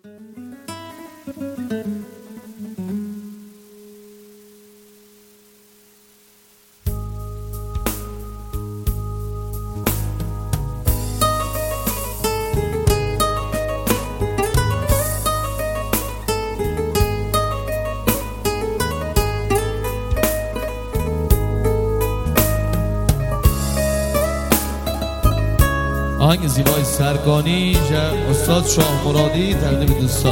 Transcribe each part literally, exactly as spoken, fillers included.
آهنگ زیبای سرگانی استاد شاه مرادی تقدیم دوستان.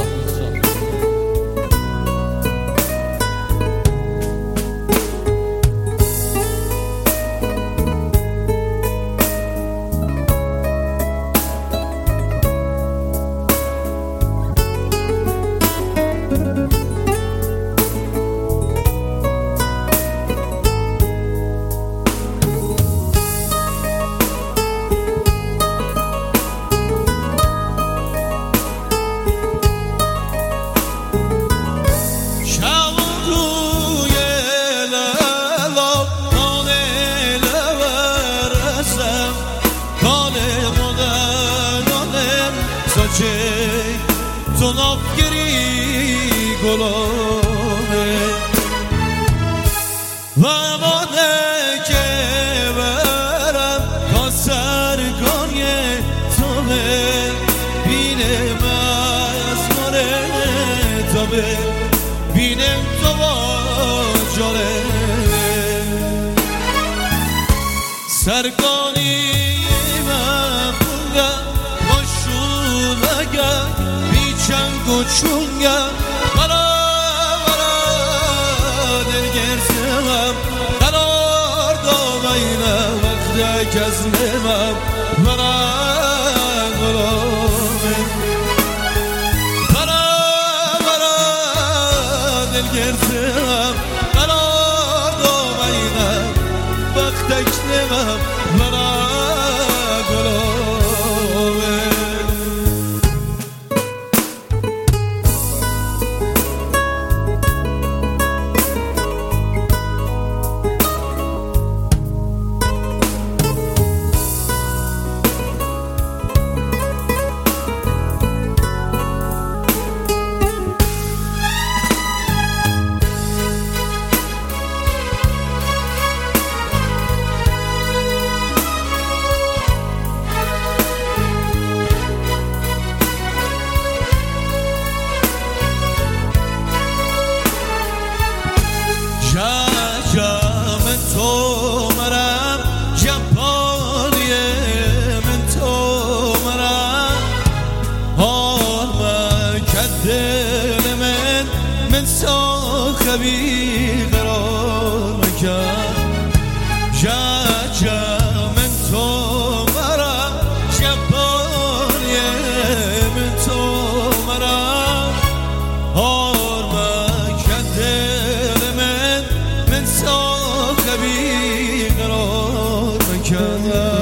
تو نافگری گلامه و مانه که برم تا سرگانی توه بینم از ماره توه بینم تو با جاره سرگانی من بونگم بیچنگ و چونگم برا برا دلگرزمم قرار دامینم وقت کزمم برا غلامه برا برا دلگرزمم قرار دامینم وقت کزمم برا غلامه خبی قرار مکن جا جا من تو مرا جبانی من تو مرا هار مکن دل من من سا خبی قرار مکن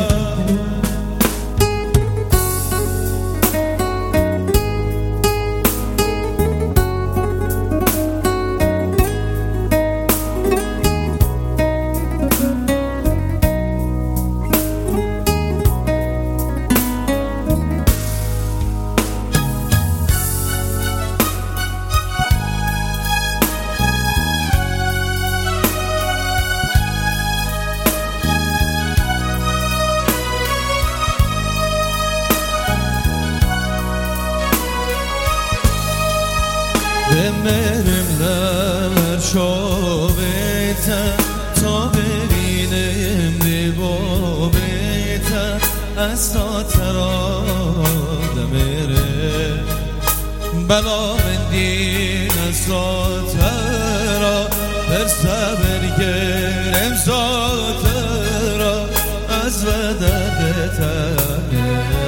بمیرم لمر شابیتن تا ببینم دیبابیتن اصلا تراده میره بلا من دین اصلا ترا در صبر گرم زاترا از ودرد تنه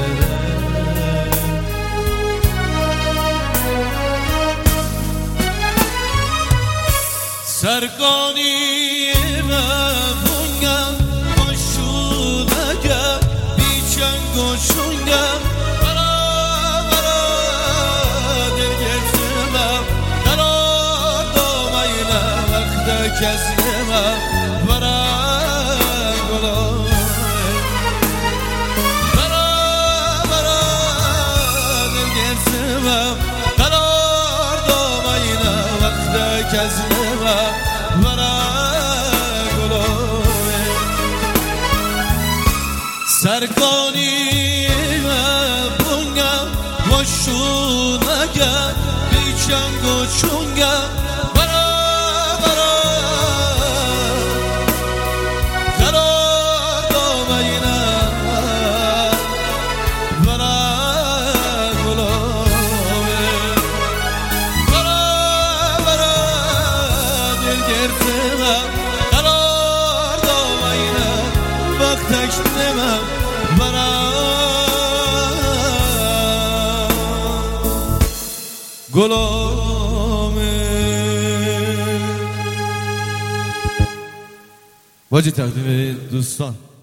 سرگانی مفونگم باشونگم بیچنگ و چونگم برا برا دلگرزمم قرار دامینم وقت کزمم برا غلامه برا برا دلگرزمم کس نما برا گلومه سرکانی بونگا وشونگا بیچنگو چونگا برا برا قرار دومینه برا گلومه برا برا دل گرفتم قرار دومینه وقتش نمم برا گلومه واجی تقدیم دوستان